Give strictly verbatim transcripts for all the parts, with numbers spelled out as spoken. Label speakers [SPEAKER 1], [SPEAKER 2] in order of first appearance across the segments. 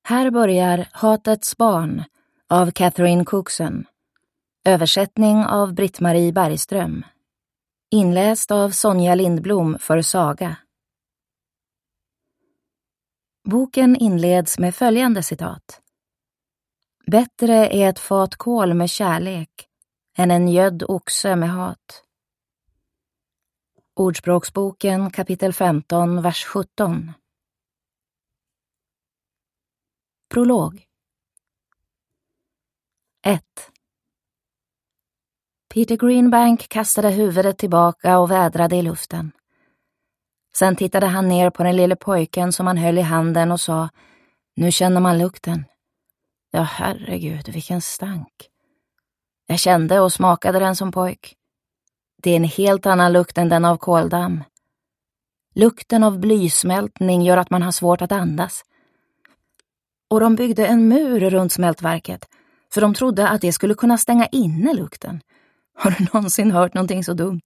[SPEAKER 1] Här börjar Hatets barn av Catherine Cookson. Översättning av Britt-Marie Bergström. Inläst av Sonja Lindblom för Saga. Boken inleds med följande citat. Bättre är ett fat kål med kärlek än en gödd oxe med hat. Ordspråksboken kapitel femton, vers sjutton. Prolog. ett. Peter Greenbank kastade huvudet tillbaka och vädrade i luften. Sen tittade han ner på den lille pojken som han höll i handen och sa, nu känner man lukten. Ja, herregud, vilken stank. Jag kände och smakade den som pojk. Det är en helt annan lukt än den av koldamm. Lukten av blysmältning gör att man har svårt att andas. Och de byggde en mur runt smältverket, för de trodde att det skulle kunna stänga inne lukten. Har du någonsin hört någonting så dumt?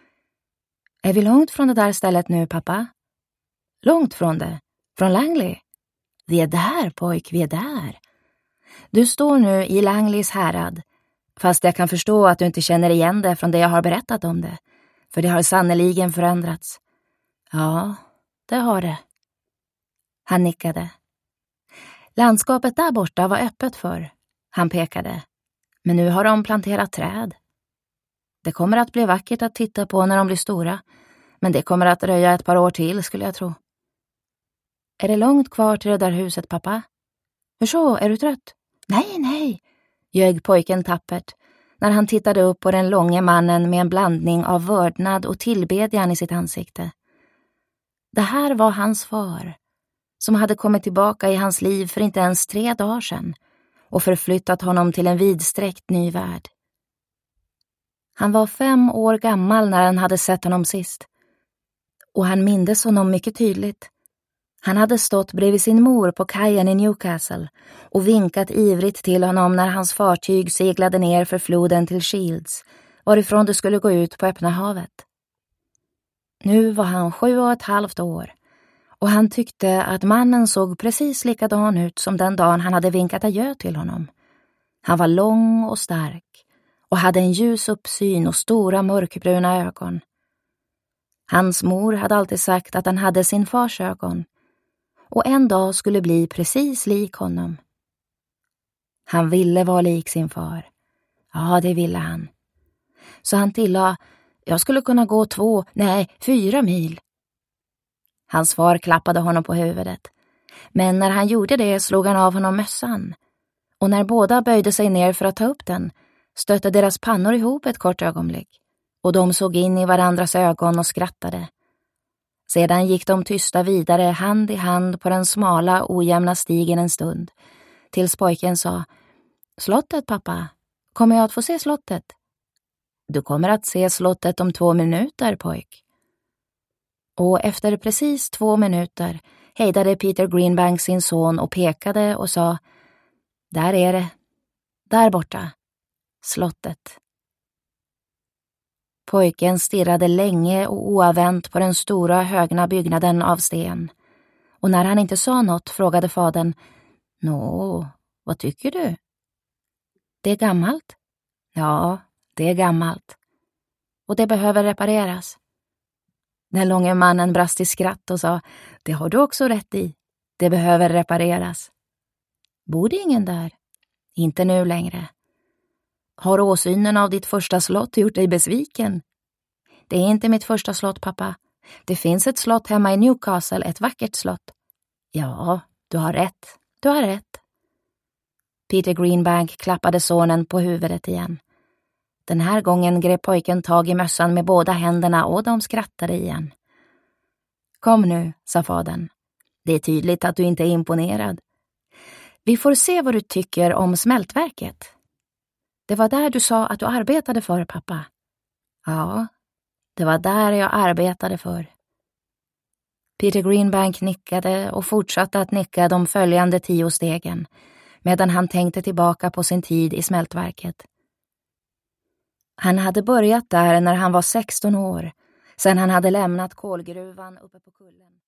[SPEAKER 1] Är vi långt från det där stället nu, pappa? Långt från det? Från Langley? Vi är där, pojk, vi är där. Du står nu i Langleys härad, fast jag kan förstå att du inte känner igen det från det jag har berättat om det, för det har sannoliken förändrats. Ja, det har det. Han nickade. Landskapet där borta var öppet förr, han pekade. Men nu har de planterat träd. Det kommer att bli vackert att titta på när de blir stora, men det kommer att dröja ett par år till, skulle jag tro. Är det långt kvar till det där huset, pappa? Hur så, är du trött? Nej, nej, ljög pojken tappert, när han tittade upp på den långe mannen med en blandning av vördnad och tillbedjan i sitt ansikte. Det här var hans far, som hade kommit tillbaka i hans liv för inte ens tre dagar sedan och förflyttat honom till en vidsträckt ny värld. Han var fem år gammal när han hade sett honom sist, och han mindes honom mycket tydligt. Han hade stått bredvid sin mor på kajen i Newcastle och vinkat ivrigt till honom när hans fartyg seglade ner för floden till Shields, varifrån det skulle gå ut på öppna havet. Nu var han sju och ett halvt år, och han tyckte att mannen såg precis likadan ut som den dagen han hade vinkat adjö till honom. Han var lång och stark och hade en ljus uppsyn och stora mörkbruna ögon. Hans mor hade alltid sagt att han hade sin fars ögon och en dag skulle bli precis lik honom. Han ville vara lik sin far. Ja, det ville han. Så han tillade, jag skulle kunna gå två, nej, fyra mil. Hans far klappade honom på huvudet. Men när han gjorde det slog han av honom mössan. Och när båda böjde sig ner för att ta upp den, stötte deras pannor ihop ett kort ögonblick. Och de såg in i varandras ögon och skrattade. Sedan gick de tysta vidare hand i hand på den smala, ojämna stigen en stund. Tills pojken sa, slottet, pappa. Kommer jag att få se slottet? Du kommer att se slottet om två minuter, pojk. Och efter precis två minuter hejdade Peter Greenbank sin son och pekade och sa, där är det, där borta, slottet. Pojken stirrade länge och oavvänt på den stora högna byggnaden av sten. Och när han inte sa något frågade fadern, nå, vad tycker du? Det är gammalt. Ja, det är gammalt. Och det behöver repareras. Den långe mannen brast i skratt och sa, det har du också rätt i. Det behöver repareras. Bor det ingen där? Inte nu längre. Har åsynen av ditt första slott gjort dig besviken? Det är inte mitt första slott, pappa. Det finns ett slott hemma i Newcastle, ett vackert slott. Ja, du har rätt. Du har rätt. Peter Greenbank klappade sonen på huvudet igen. Den här gången grep pojken tag i mössan med båda händerna och de skrattade igen. Kom nu, sa fadern. Det är tydligt att du inte är imponerad. Vi får se vad du tycker om smältverket. Det var där du sa att du arbetade för, pappa. Ja, det var där jag arbetade för. Peter Greenbank nickade och fortsatte att nicka de följande tio stegen, medan han tänkte tillbaka på sin tid i smältverket. Han hade börjat där när han var sexton år, sedan han hade lämnat kolgruvan uppe på kullen.